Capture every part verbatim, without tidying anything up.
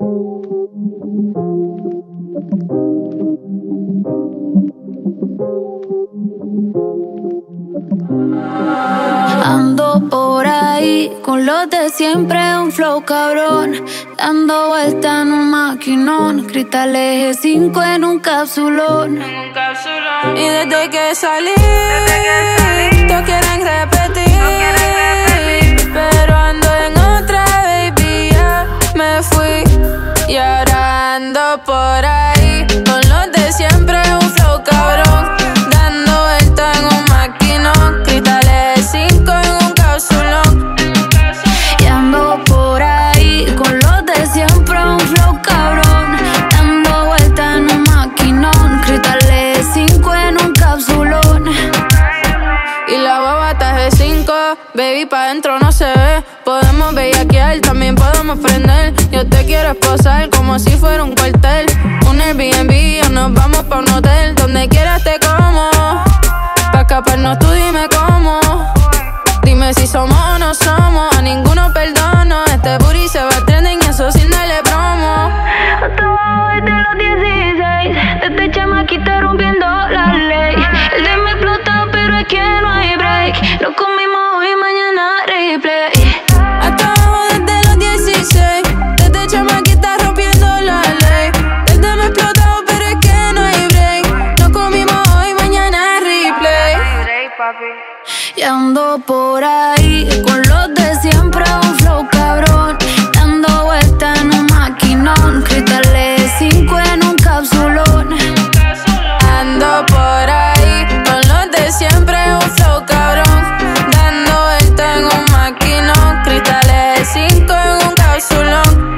Ando por ahí con los de siempre, un flow cabrón, dando vuelta en un maquinón, cristal eje cinco en un capsulón. Y desde que salí, todos quieren repetir, pero ando en otra, baby, ya me fui. Y ahora ando por ahí con los de siempre, un flow cabrón, dando vuelta en un maquinón, cristales cinco en un capsulón. Y ando por ahí con los de siempre, un flow cabrón, dando vuelta en un maquinón, cristales cinco en un capsulón. Y la baba está G cinco, baby, pa' dentro no se ve. Podemos bellaquear, también podemos prender. Yo te quiero esposar como si fuera un cuartel, un Airbnb o nos vamos pa' un hotel. Donde quieras te como, pa' escaparnos tú dime cómo. Dime si somos o no somos, a ninguno perdono. Este booty se va trending y eso sin darle promo. Hasta abajo desde los dieciséis, desde chamaquita rompiendo la ley. El de me explota pero es que no hay break. Lo comimos hoy, mañana replay. Hasta abajo desde los dieciséis, desde chamaquita rompiendo la ley. El de me explotado pero es que no hay break. Lo comimos hoy, mañana replay. Y ando por ahí con los de siempre, un flow cabrón, dando vuelta en un maquinón, cristales cinco en un capsulón. Ando por ahí con los de siempre, un flow cabrón, dando vuelta en un maquinón, cristales cinco en un capsulón.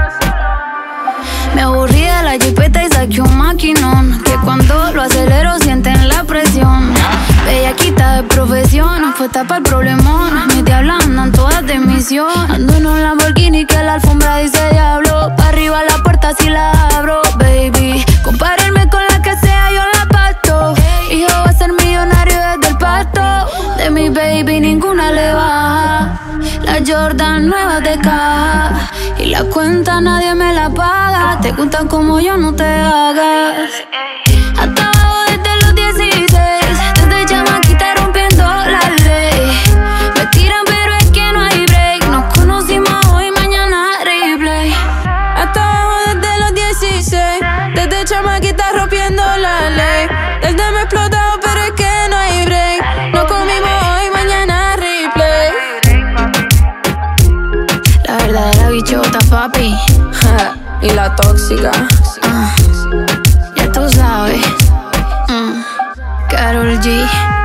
Me aburrí de la jipeta y saqué un maquinón, que cuando lo acelero sienten la presión. Bellaquita de profesión, puesta para el problemón. Mis diablas andan todas de misión. Ando en un Lamborghini que la alfombra dice diablo. Pa' arriba la puerta si la abro, baby. Compárenme con la que sea, yo la parto. Hijo va a ser millonario desde el parto. De mi baby ninguna le baja. La Jordan nueva de caja. Y la cuenta nadie me la paga. Te gustan como yo, no te hagas. Hasta abajo desde los dieciséis, desde chamaquita rompiendo la ley. Me tiran pero es que no hay break. Nos conocimos hoy, mañana replay. Hasta abajo desde los dieciséis, desde chamaquita rompiendo la ley. Desde me explotado pero es que no hay break. Nos comimos hoy, mañana replay. La verdadera bichota, papi. Y la tóxica. Uh, ya tú sabes. Mm, Karol G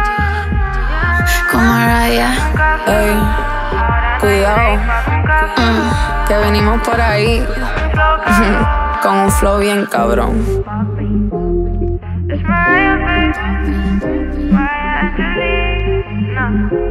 con Mariah. Ey, cuidado, Mm. que venimos por ahí con un flow bien cabrón. It's Mariah, baby. Mariah Angelina.